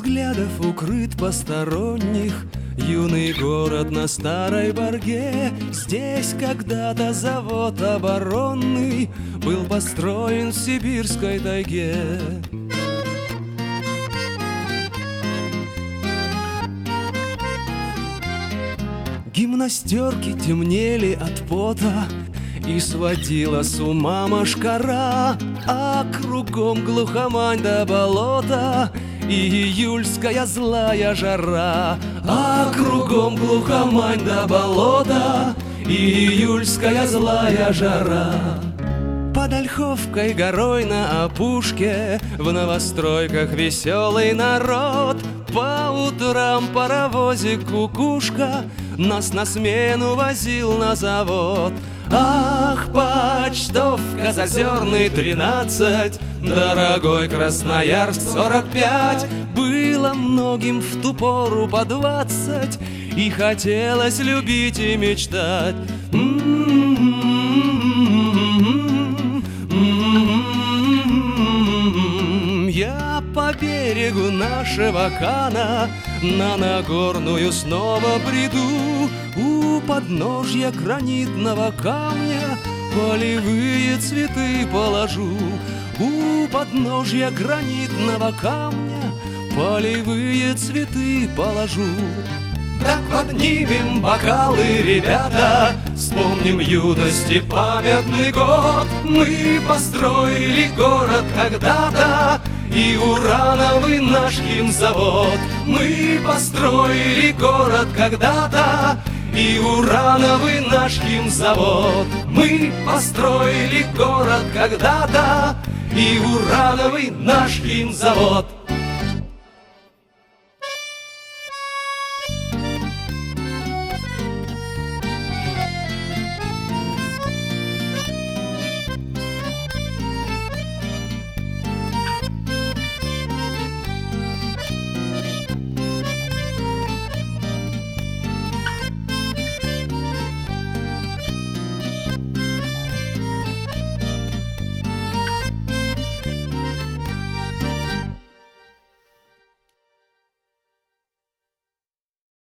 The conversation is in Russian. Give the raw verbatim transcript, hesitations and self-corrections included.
взглядов укрыт посторонних юный город на старой Борге. Здесь когда-то завод оборонный был построен в сибирской тайге. Гимнастерки темнели от пота, и сводила с ума мошкара, а кругом глухомань до болота и июльская злая жара. А кругом глухомань до болота и июльская злая жара. Под Ольховкой горой на опушке в новостройках веселый народ. По утрам паровозик кукушка нас на смену возил на завод. Ах, почтовка Зазерный тринадцать, дорогой Красноярск сорок пять. Было многим в ту пору по двадцать, и хотелось любить и мечтать. Я по берегу нашего Кана на Нагорную снова приду. У подножья гранитного камня полевые цветы положу. У подножья гранитного камня полевые цветы положу. Так поднимем бокалы, ребята, вспомним юности памятный год. Мы построили город когда-то, и урановый наш химзавод. Мы построили город когда-то, и урановый наш химзавод. Мы построили город когда-то, и урановый наш химзавод.